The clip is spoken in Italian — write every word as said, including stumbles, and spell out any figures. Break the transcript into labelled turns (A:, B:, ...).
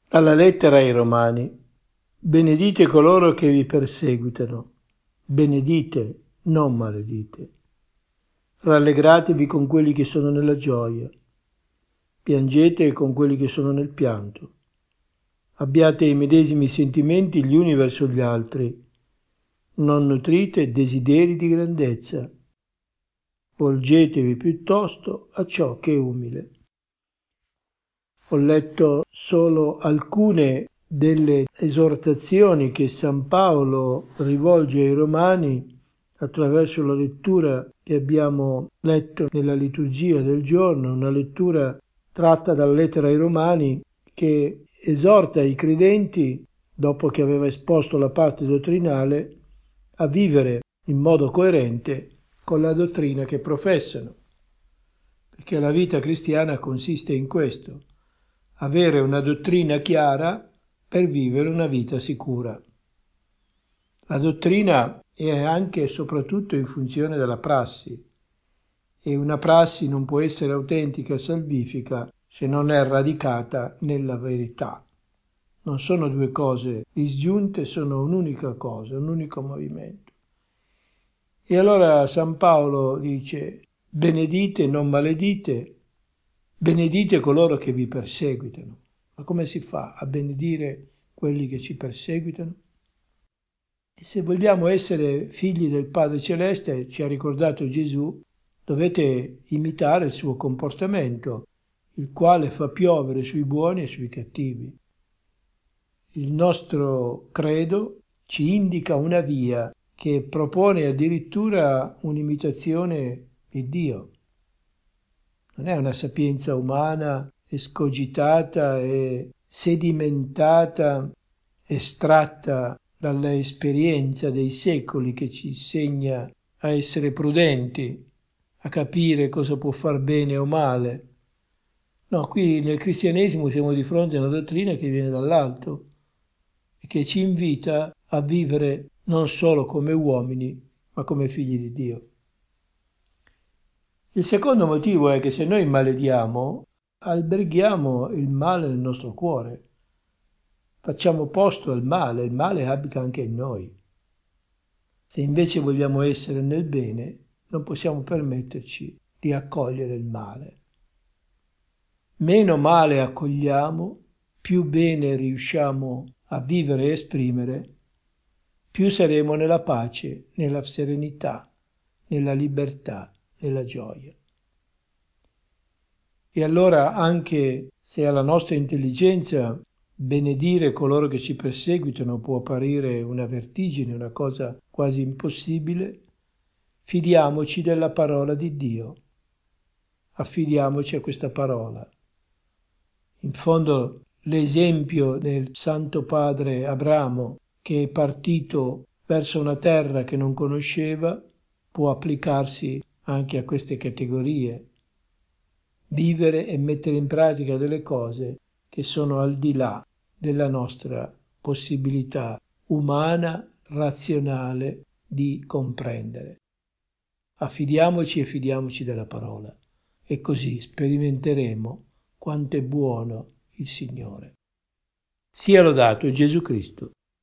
A: Dalla lettera ai Romani. Benedite coloro che vi perseguitano, benedite, non maledite. Rallegratevi con quelli che sono nella gioia, piangete con quelli che sono nel pianto. Abbiate i medesimi sentimenti gli uni verso gli altri, non nutrite desideri di grandezza, volgetevi piuttosto a ciò che è umile. Ho letto solo alcune delle esortazioni che San Paolo rivolge ai Romani attraverso la lettura che abbiamo letto nella liturgia del giorno, una lettura tratta dalla lettera ai Romani che esorta i credenti, dopo che aveva esposto la parte dottrinale, a vivere in modo coerente con la dottrina che professano, perché la vita cristiana consiste in questo: avere una dottrina chiara per vivere una vita sicura. La dottrina è anche e soprattutto in funzione della prassi, e una prassi non può essere autentica e salvifica se non è radicata nella verità. Non sono due cose disgiunte, sono un'unica cosa, un unico movimento. E allora San Paolo dice: benedite, non maledite, benedite coloro che vi perseguitano. Ma come si fa a benedire quelli che ci perseguitano? E se vogliamo essere figli del Padre Celeste, ci ha ricordato Gesù, dovete imitare il suo comportamento, il quale fa piovere sui buoni e sui cattivi. Il nostro credo ci indica una via che propone addirittura un'imitazione di Dio. Non è una sapienza umana escogitata e sedimentata, estratta dalla esperienza dei secoli, che ci insegna a essere prudenti, a capire cosa può far bene o male. No, qui nel cristianesimo siamo di fronte a una dottrina che viene dall'alto e che ci invita a vivere non solo come uomini, ma come figli di Dio. Il secondo motivo è che se noi malediamo, alberghiamo il male nel nostro cuore. Facciamo posto al male, il male abita anche in noi. Se invece vogliamo essere nel bene, non possiamo permetterci di accogliere il male. Meno male accogliamo, più bene riusciamo a vivere e esprimere, più saremo nella pace, nella serenità, nella libertà, nella gioia. E allora, anche se alla nostra intelligenza benedire coloro che ci perseguitano può apparire una vertigine, una cosa quasi impossibile, fidiamoci della parola di Dio. Affidiamoci a questa parola. In fondo l'esempio del Santo Padre Abramo, che è partito verso una terra che non conosceva, può applicarsi anche a queste categorie. Vivere e mettere in pratica delle cose che sono al di là della nostra possibilità umana, razionale di comprendere. Affidiamoci e fidiamoci della parola, e così sperimenteremo quanto è buono il Signore. Sia lodato Gesù Cristo.